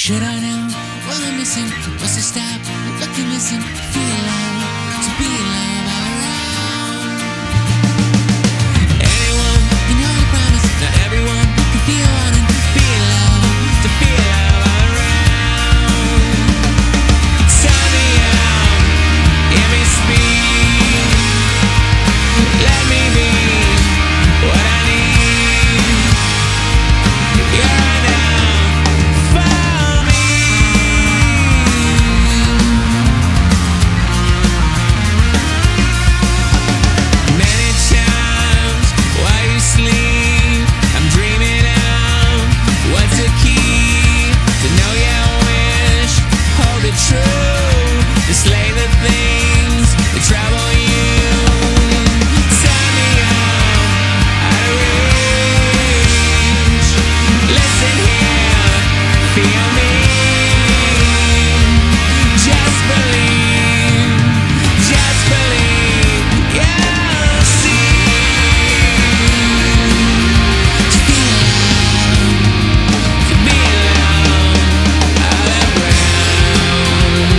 Should I know what I'm missing? What's to stop? Look and listen. Feel love, to be love all around. Anyone can hold a promise. Not everyone can feel wanting to feel love, to feel love all around. Tell me out, give me speed. Let me be what I need. You're enough for me. Many times while you sleep, I'm dreaming of what to keep. To know your wish, hold it true. To slay the things that trouble you. Turn me out of reach. Listen here, feel me. Just believe, you'll see. To be loved all around.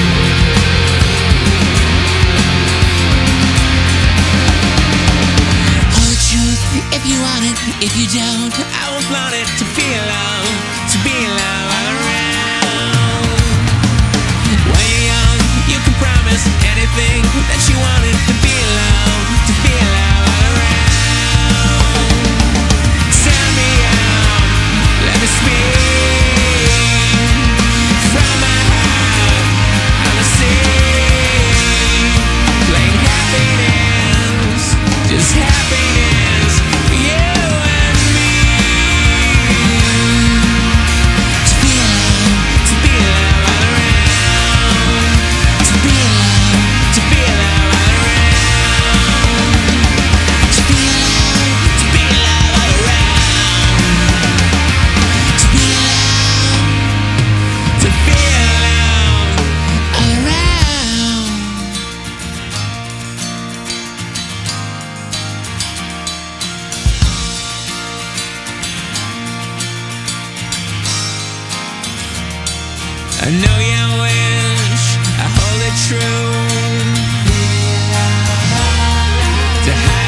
Hold the truth if you want it. If you don't, I will flaunt it. To feel love, to be love all around. When you're young, you can promise anything that you wanted. To be love, to feel love all around. Turn me out, let me speak. From my heart, I'ma sing. Playing happiness, just happiness for you and me. To be love, to be love all around. To be love, to be love all around. To be love, to be love all around. To be love, to feel love all around. I know your wish, I hold it true. To have